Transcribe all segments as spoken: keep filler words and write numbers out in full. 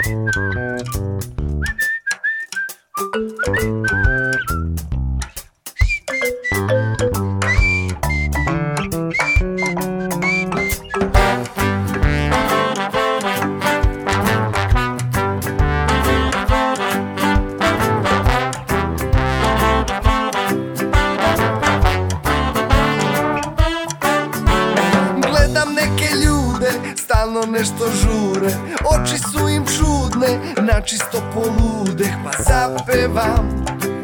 Stalno nešto žure, oči su im čudne, načisto poludeh, pa zapevam.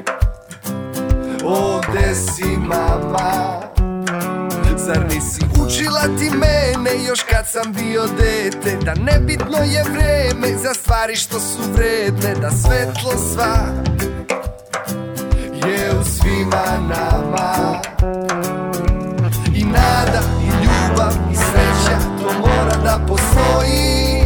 Ovde si mama, zar nisi učila ti mene još kad sam bio dete, da nebitno je vreme za stvari što su vredne, da svetlo sva je u svima nama. I nada, i ljubav, i sreća, to mora da postoji,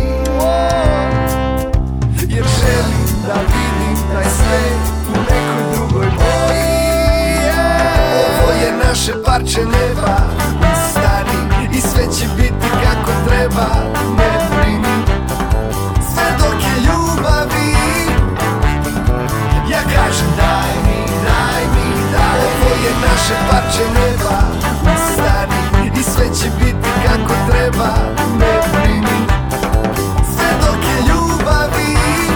jer želim da vidim taj svet u nekoj drugoj boji. Ovo je naše parče neba, ustani i sve će biti kako treba, ne brini, sve dok je ljubavi. Ja kažem daj mi, daj mi, daj. Ovo je naše parče neba, ustani i sve će biti kako treba, ne brini, sve dok je ljubavi.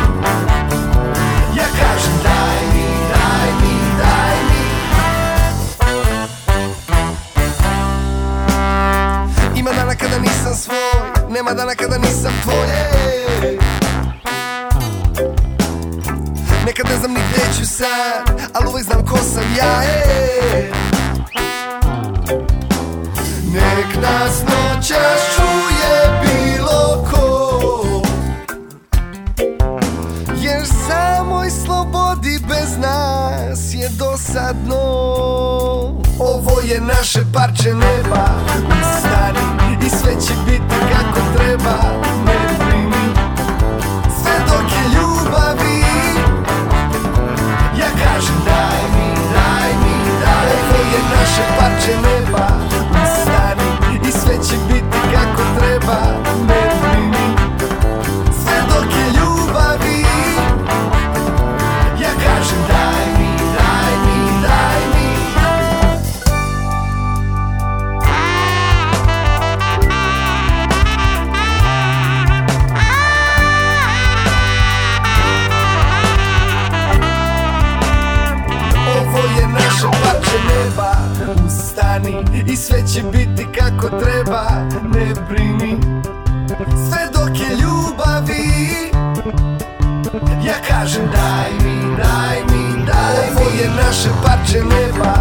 Ja kažem daj mi, daj mi, daj mi. Ima dana kada nisam svoj, nema dana kada nisam tvoje. Nekad ne znam ni gde ću sad, ali uvek znam ko sam ja, ej. Nek nas noćas čuje bilo ko, jer samoj slobodi bez nas je dosadno. Ovo je naše parče neba, ustani i sve će biti kako treba, ne brini, sve dok je ljubavi. Ja kažem daj mi, daj mi, daj. Ovo je naše parče neba, ustani i sve će biti kako treba, ne brini, sve dok je ljubavi. Ja kažem daj mi, daj mi, daj mi. Ovo je naše parče neba, ustani i sve će biti kako treba, ne brini, sve dok je ljubavi. Ja kažem daj mi, daj mi, daj mi. Ovo je naše parče neba,